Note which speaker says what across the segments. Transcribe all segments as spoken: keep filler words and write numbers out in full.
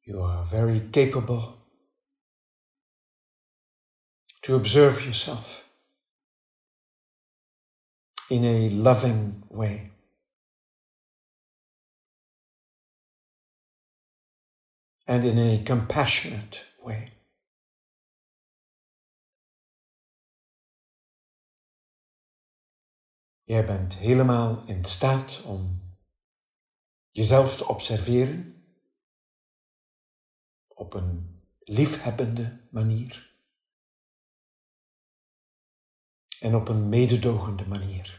Speaker 1: You are very capable to observe yourself in a loving way. And in a compassionate way. Jij bent helemaal in staat om jezelf te observeren op een liefhebbende manier en op een mededogende manier.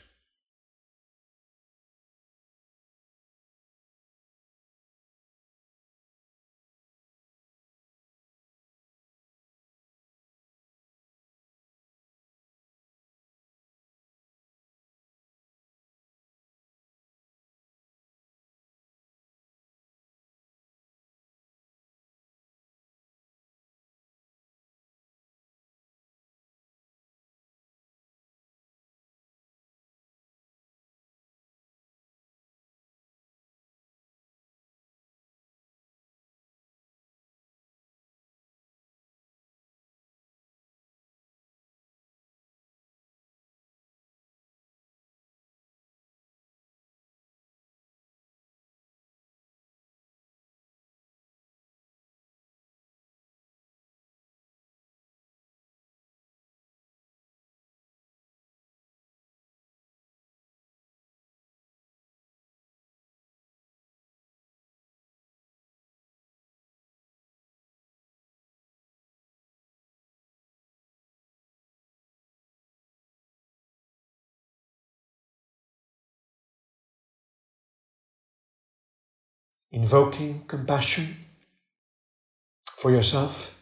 Speaker 1: Invoking compassion for yourself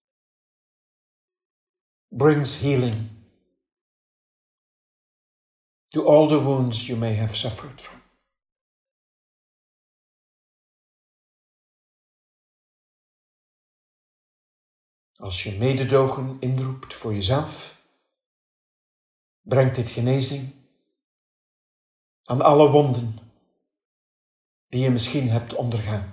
Speaker 1: brings healing to all the wounds you may have suffered from. Als je mededogen inroept voor jezelf, brengt dit genezing aan alle wonden die je misschien hebt ondergaan.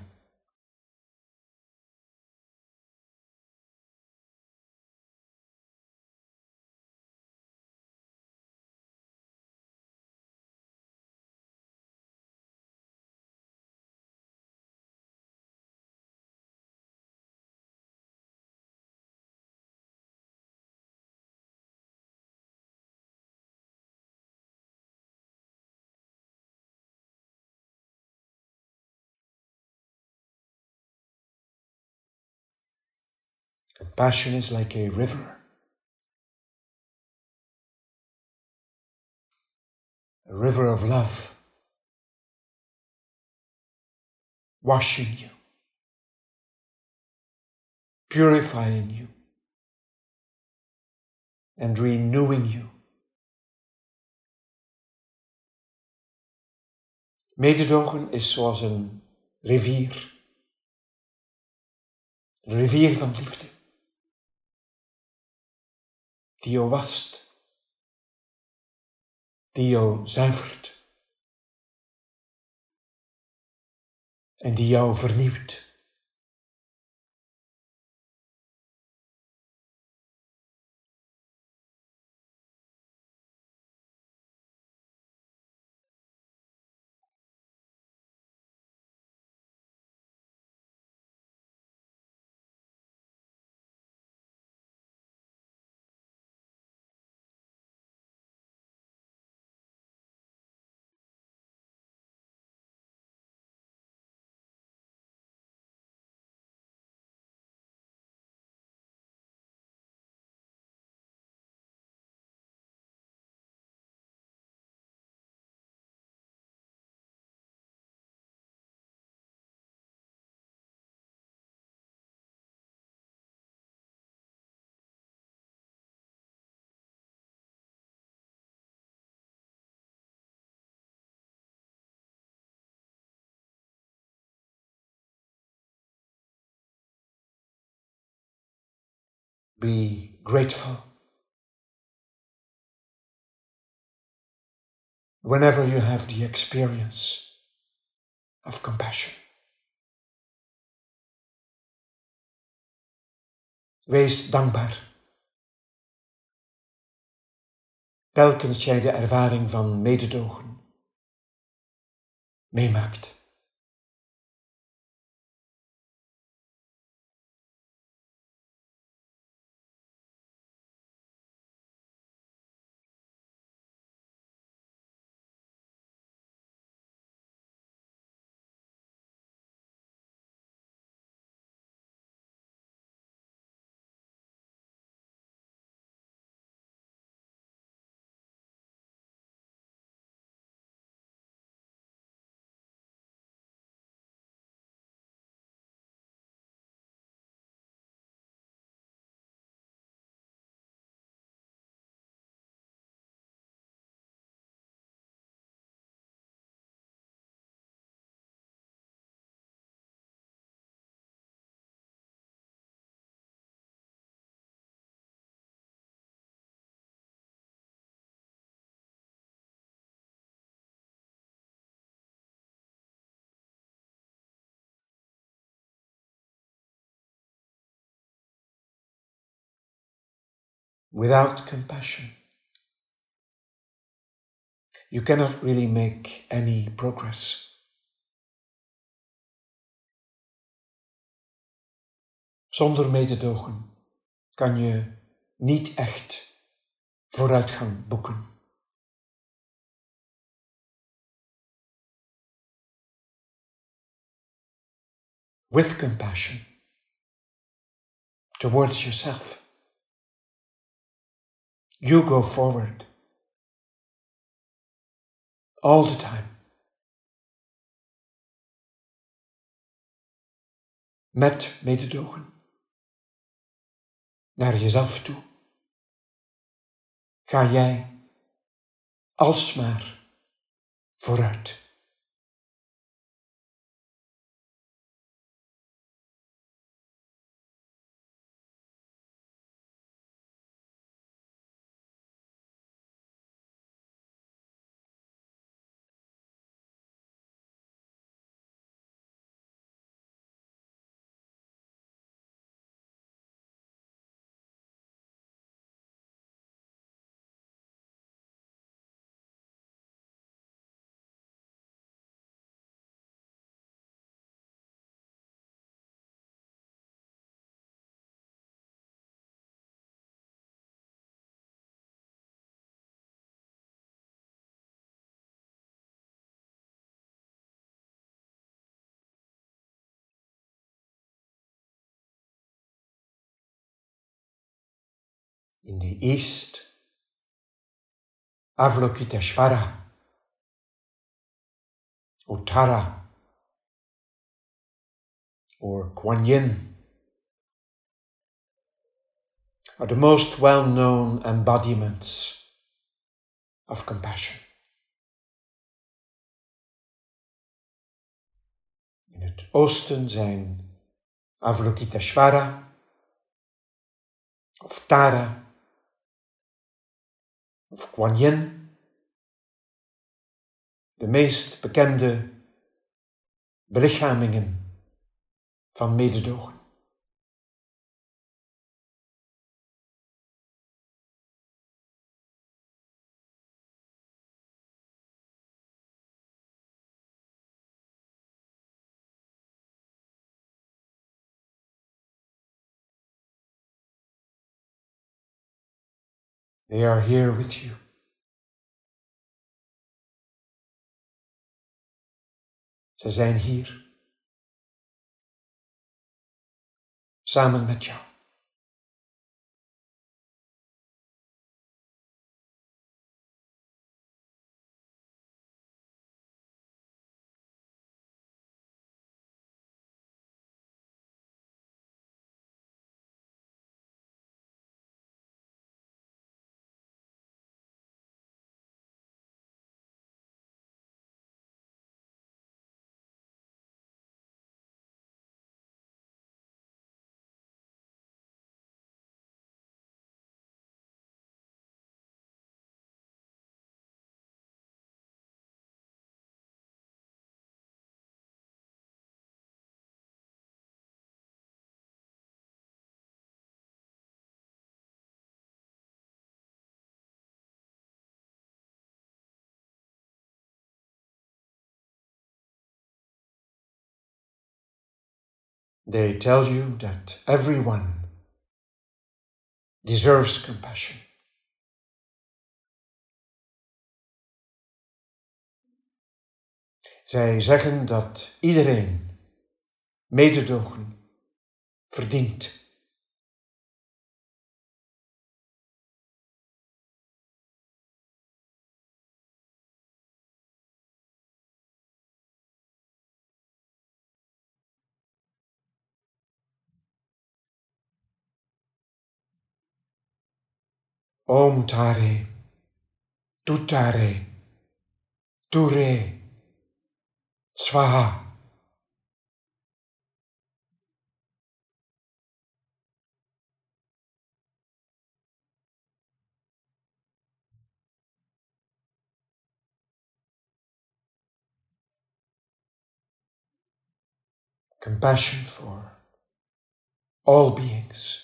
Speaker 1: Compassion is like a river. A river of love, washing you, purifying you, and renewing you. Mededogen is zoals een rivier, een rivier van liefde, die jou wast, die jou zuivert en die jou vernieuwt. Be grateful whenever you have the experience of compassion. Wees dankbaar. Telkens jij de ervaring van mededogen meemaakt. Without compassion, you cannot really make any progress. Zonder mededogen kan je niet echt vooruitgang boeken. With compassion towards yourself, you go forward all the time. Met mededogen naar jezelf toe ga jij alsmaar vooruit. In the East, Avalokiteshvara, or Tara, or Kuan Yin are the most well-known embodiments of compassion. In het oosten zijn Avalokiteshvara of Tara of Kuan Yin de meest bekende belichamingen van mededogen. They are here with you. Ze zijn hier. Samen met jou. They tell you that everyone deserves compassion. Zij zeggen dat iedereen mededogen verdient. Om Tare, Tutare, Ture, Swaha. Compassion for all beings.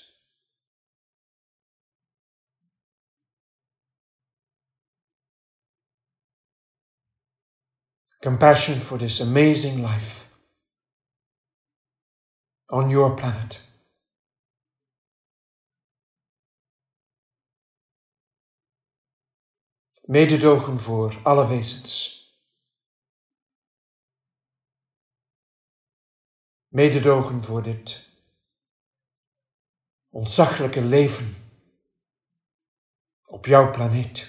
Speaker 1: Compassion for this amazing life on your planet. Mededogen voor alle wezens. Mededogen voor dit ontzaglijke leven op jouw planeet.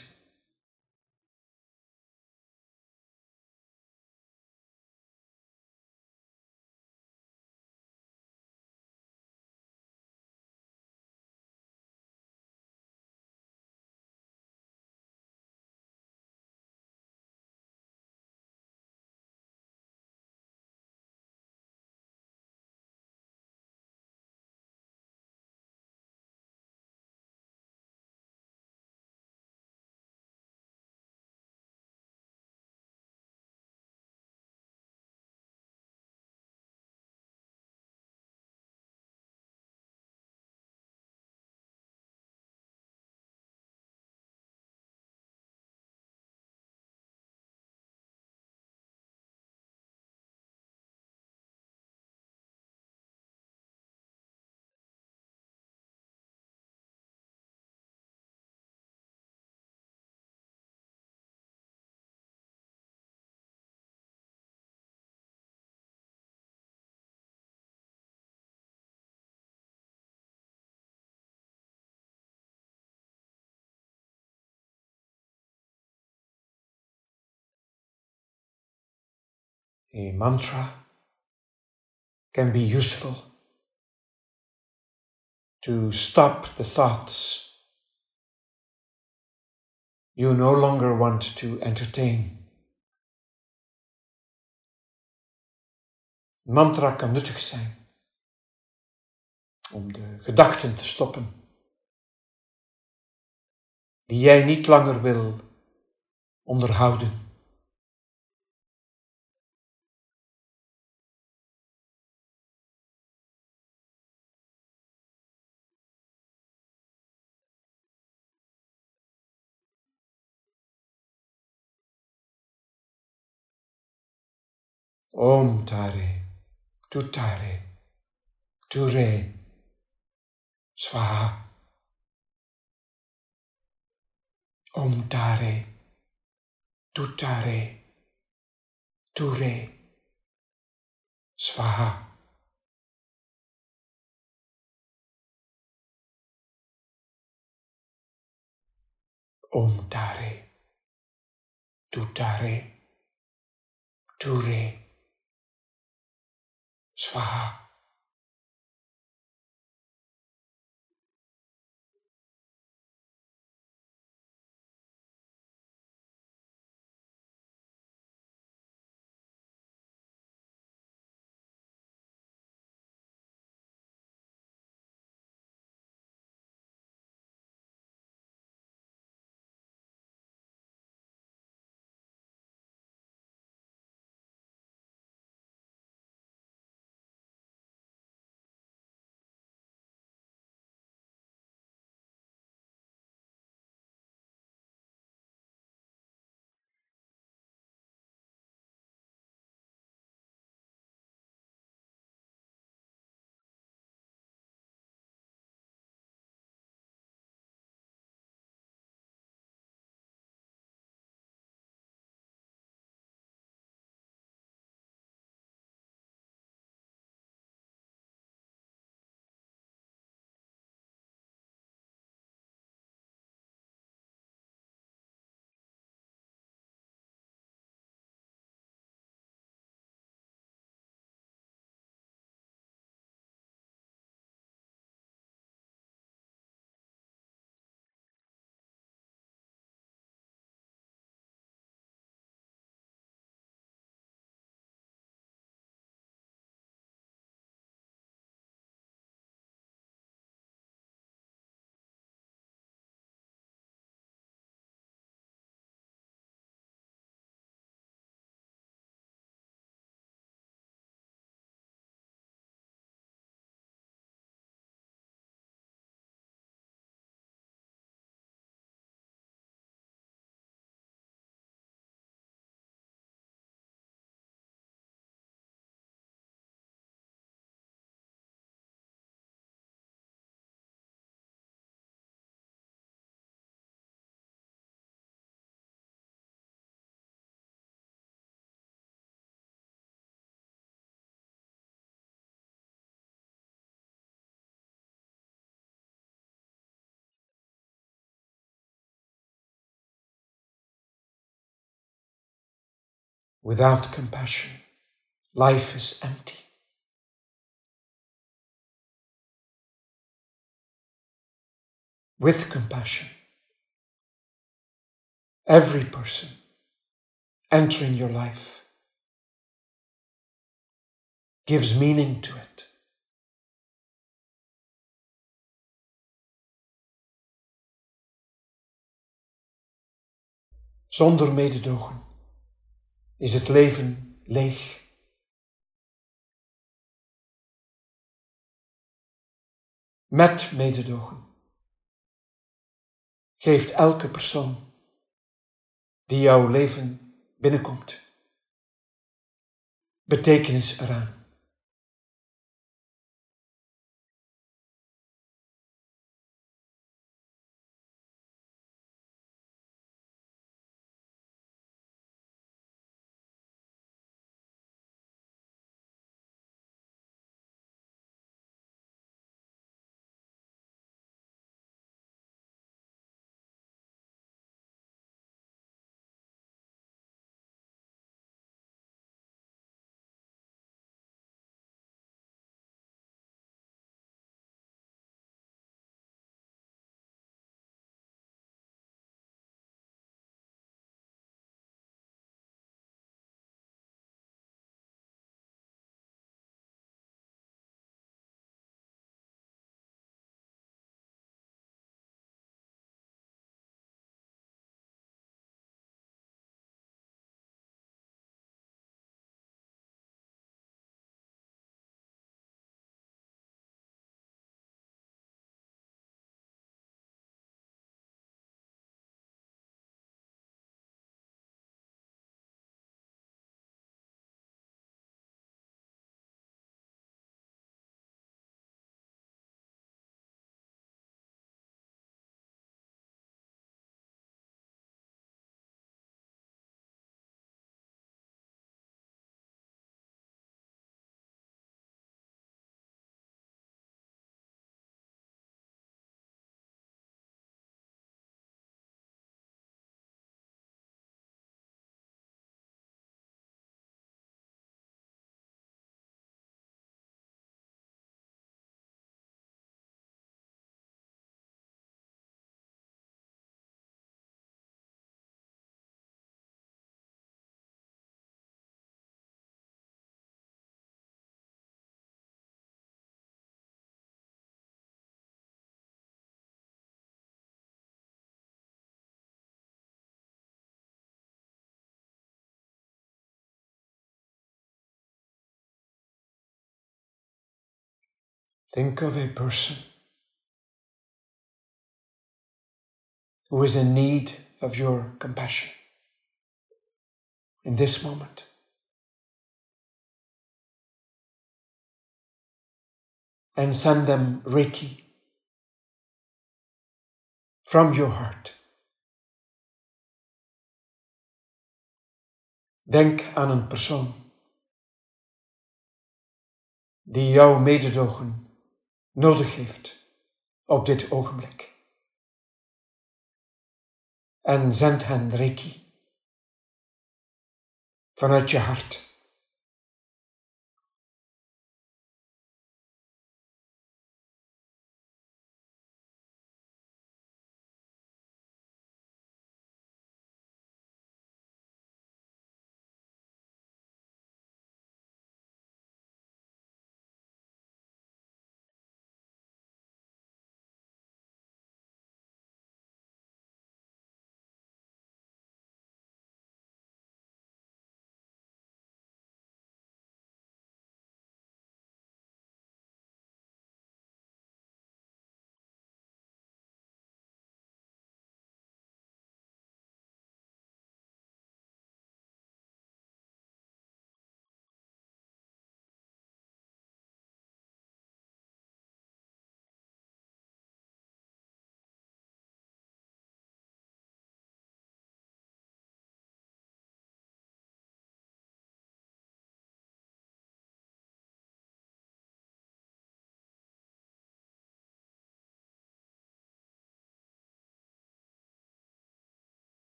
Speaker 1: A mantra can be useful to stop the thoughts you no longer want to entertain. Mantra kan nuttig zijn om de gedachten te stoppen die jij niet langer wil onderhouden. Om Tare, Tutare, Ture, Swaha. Om Tare, Tutare, Ture, Swaha. Om Tare, Tutare, Ture, Swaha. Without compassion, life is empty. With compassion, every person entering your life gives meaning to it. Zonder mededogen is het leven leeg. Met mededogen geeft elke persoon die jouw leven binnenkomt betekenis eraan. Think of a person who is in need of your compassion in this moment. And send them Reiki from your heart. Denk aan een persoon die jouw mededogen nodig heeft op dit ogenblik. En zend hen Reiki vanuit je hart.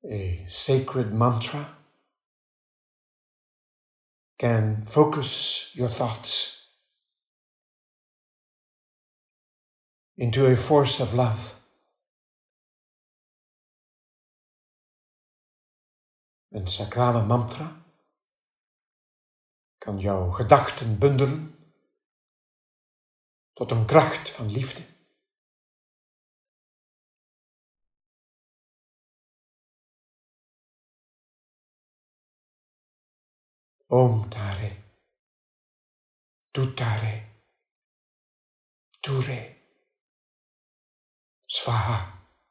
Speaker 1: a sacred mantra can focus your thoughts into a force of love. Een sacrale mantra kan jouw gedachten bundelen tot een kracht van liefde. Om Tare, Tutare, Ture, Swaha.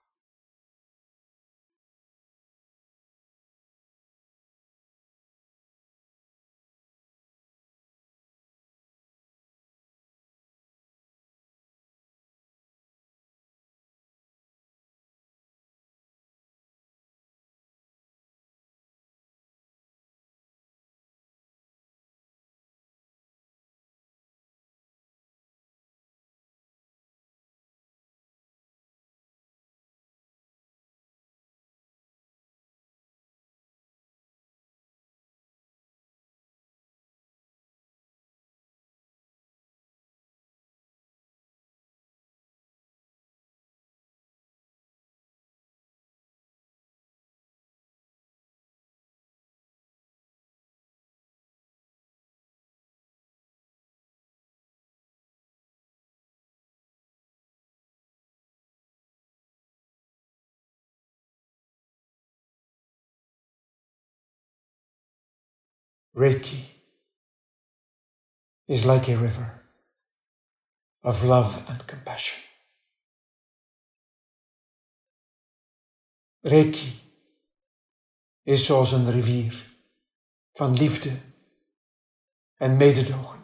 Speaker 1: Reiki is like a river of love and compassion. Reiki is zoals een rivier van liefde en mededogen.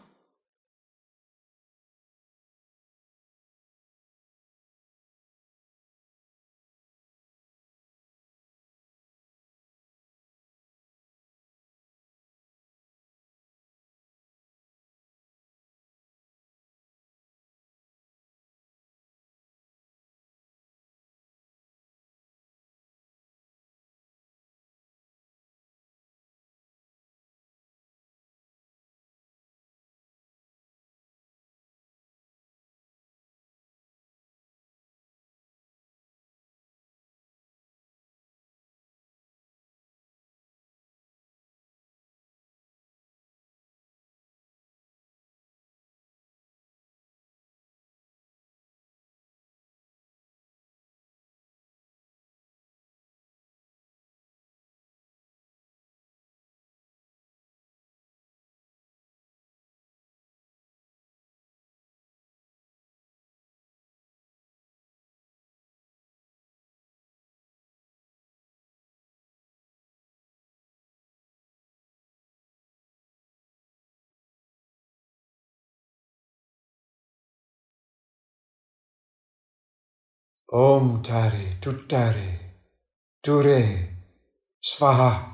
Speaker 1: Om Tare, Tutare, Ture, Swaha.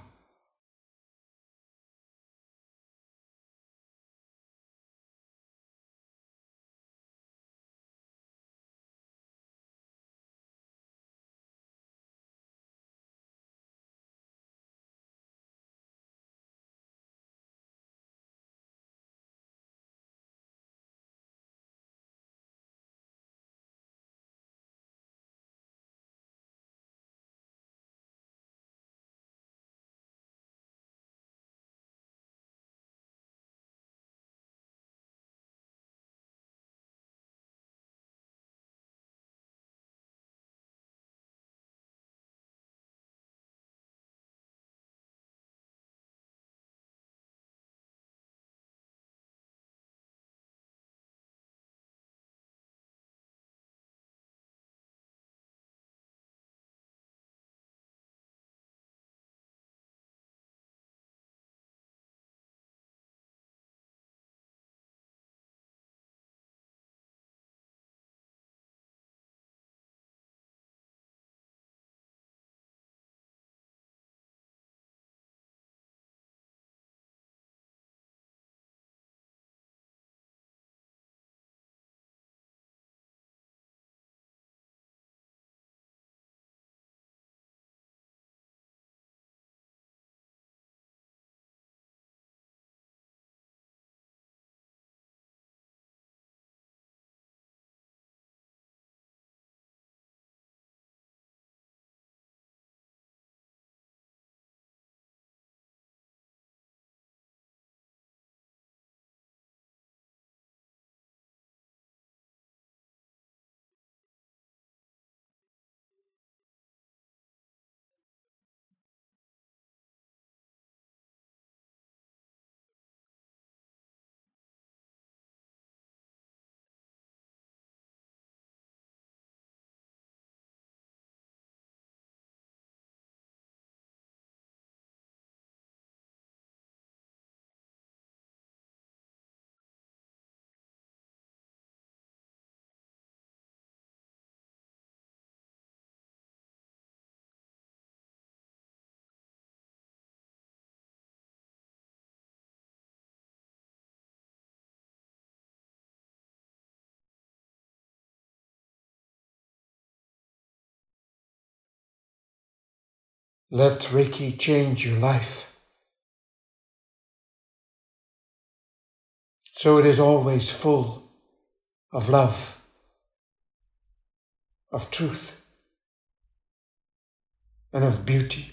Speaker 1: Let Reiki change your life. So it is always full of love, of truth, and of beauty.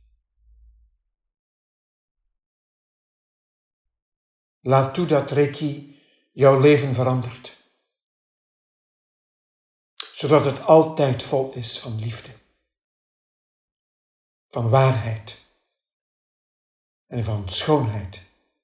Speaker 1: Laat toe dat Reiki jouw leven verandert, zodat het altijd vol is van liefde, van waarheid en van schoonheid.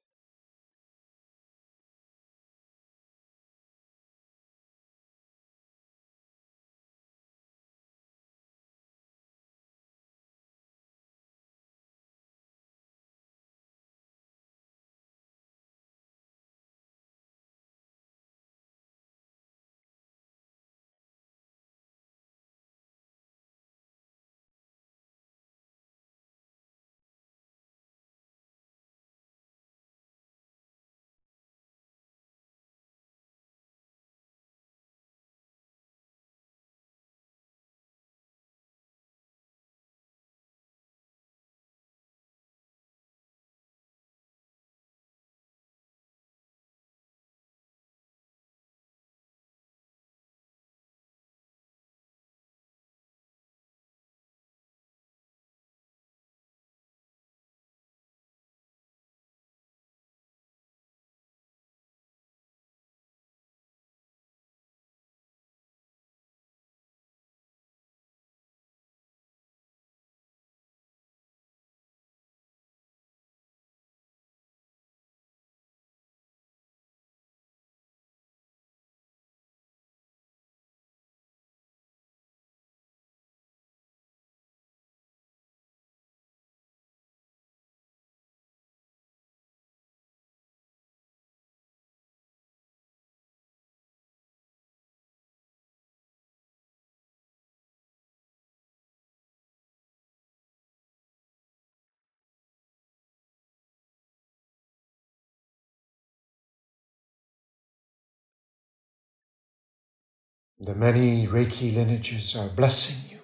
Speaker 1: The many Reiki lineages are blessing you.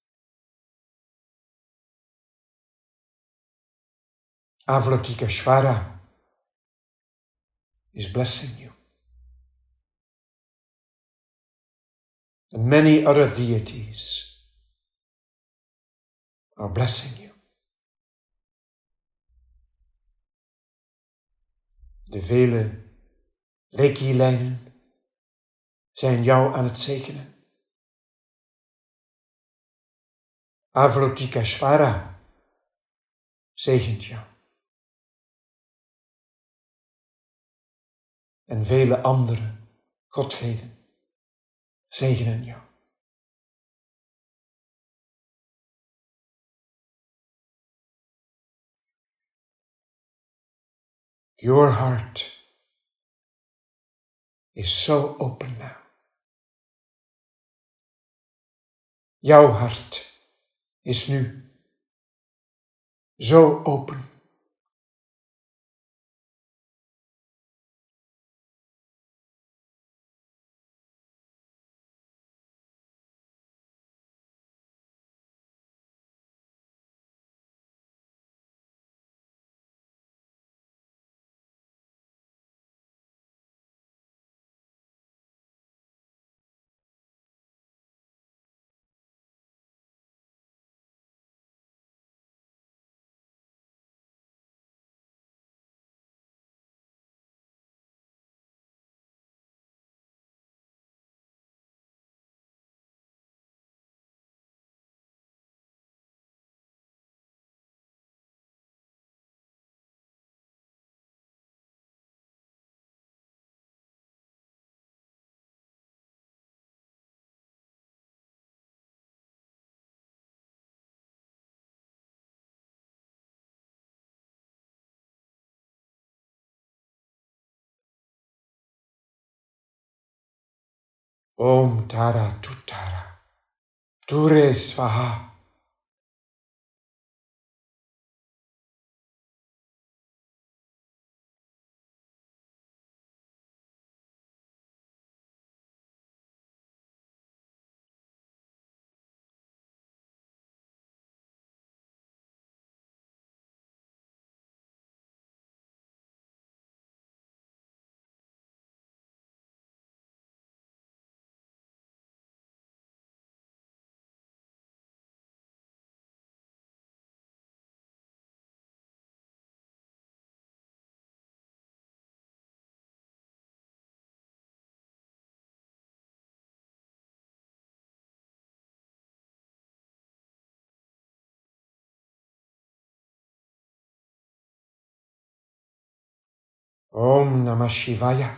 Speaker 1: Avalokiteshvara is blessing you. And many other deities are blessing you. De vele Reiki-lijnen zijn jou aan het zegenen. Avalokiteshvara zegent jou. En vele andere godheden zegenen jou. Your heart is so open now. Jouw hart is nu zo open. Om Tara Tutara, Ture Svaha. Om Namah Shivaya.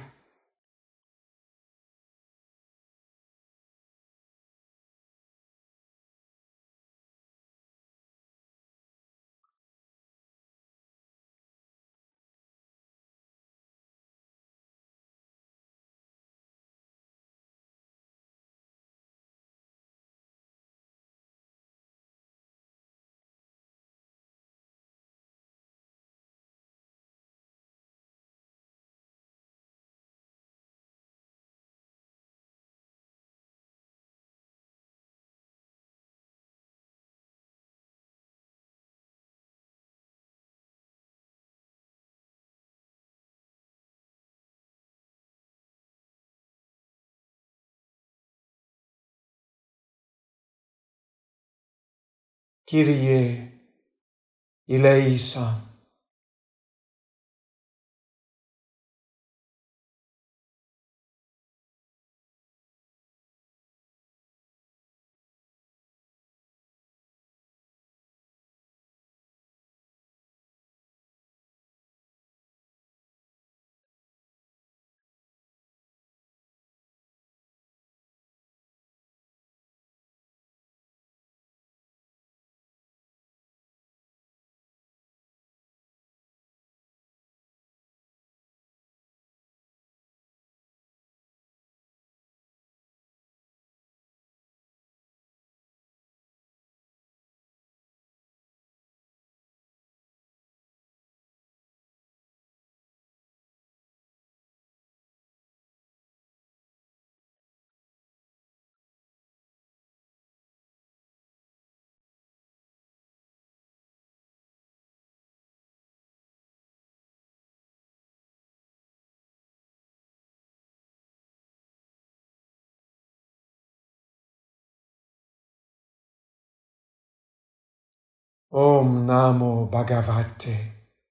Speaker 1: Kyrie eleison. Om Namo Bhagavate.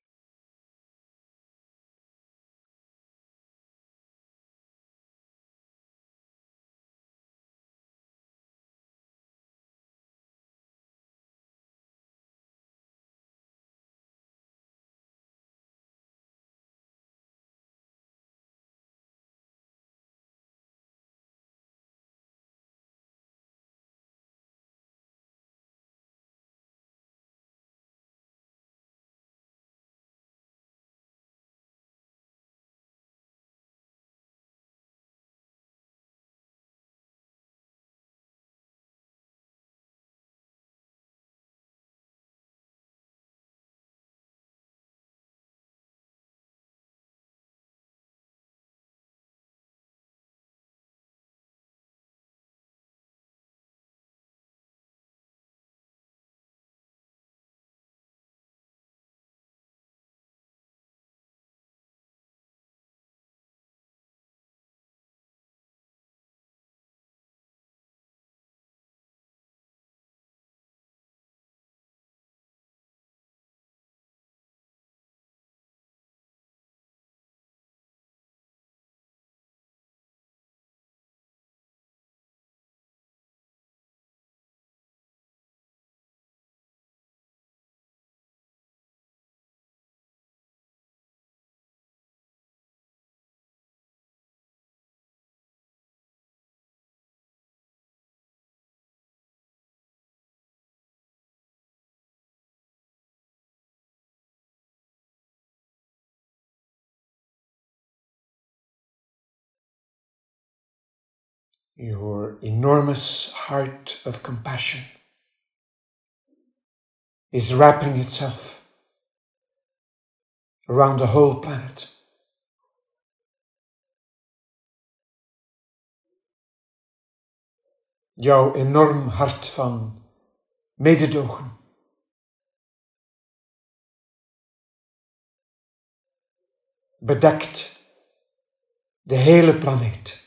Speaker 1: Your enormous heart of compassion is wrapping itself around the whole planet. Jouw enorm hart van mededogen bedekt de hele planeet.